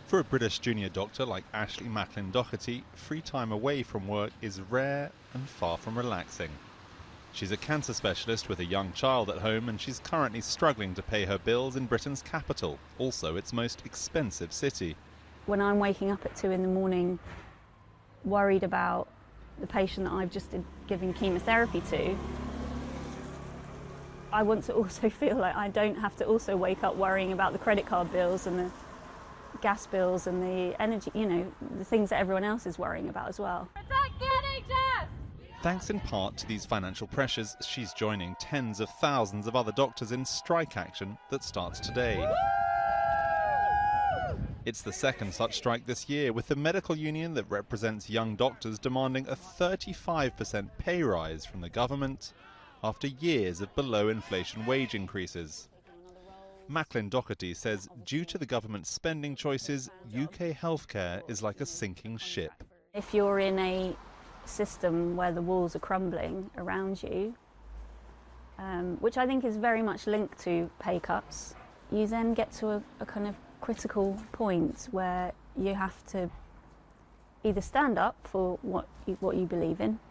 For a British junior doctor like Ashley Macklin-Doherty, free time away from work is rare and far from relaxing. She's a cancer specialist with a young child at home, and she's currently struggling to pay her bills in Britain's capital, also its most expensive city. When I'm waking up at 2 in the morning, worried about the patient that I've just given chemotherapy to, I want to also feel like I don't have to also wake up worrying about the credit card bills and the gas bills and the energy, the things that everyone else is worrying about as well. Protect the NHS! Thanks in part to these financial pressures, she's joining tens of thousands of other doctors in strike action that starts today. It's the second such strike this year, with the medical union that represents young doctors demanding a 35% pay rise from the government after years of below-inflation wage increases. Macklin-Doherty says due to the government's spending choices, UK healthcare is like a sinking ship. If you're in a system where the walls are crumbling around you, which I think is very much linked to pay cuts, you then get to a kind of critical point where you have to either stand up for what you believe in,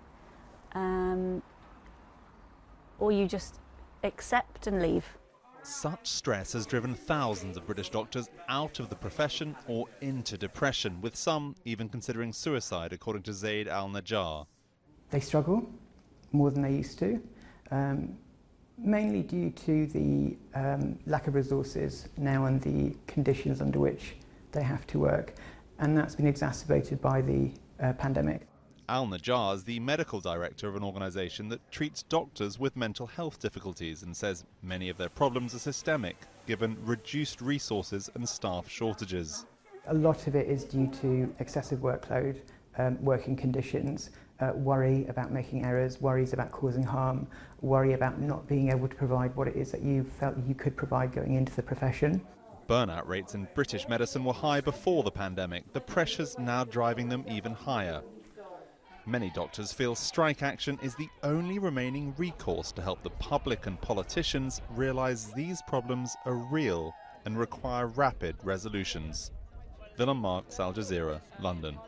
or you just accept and leave. Such stress has driven thousands of British doctors out of the profession or into depression, with some even considering suicide, according to Zaid Al-Najjar. They struggle more than they used to, mainly due to the lack of resources now and the conditions under which they have to work, and that's been exacerbated by the pandemic. Al-Najjar is the medical director of an organisation that treats doctors with mental health difficulties and says many of their problems are systemic, given reduced resources and staff shortages. A lot of it is due to excessive workload, working conditions, worry about making errors, worries about causing harm, worry about not being able to provide what it is that you felt you could provide going into the profession. Burnout rates in British medicine were high before the pandemic, the pressures now driving them even higher. Many doctors feel strike action is the only remaining recourse to help the public and politicians realise these problems are real and require rapid resolutions. Willem Marks, Al Jazeera, London.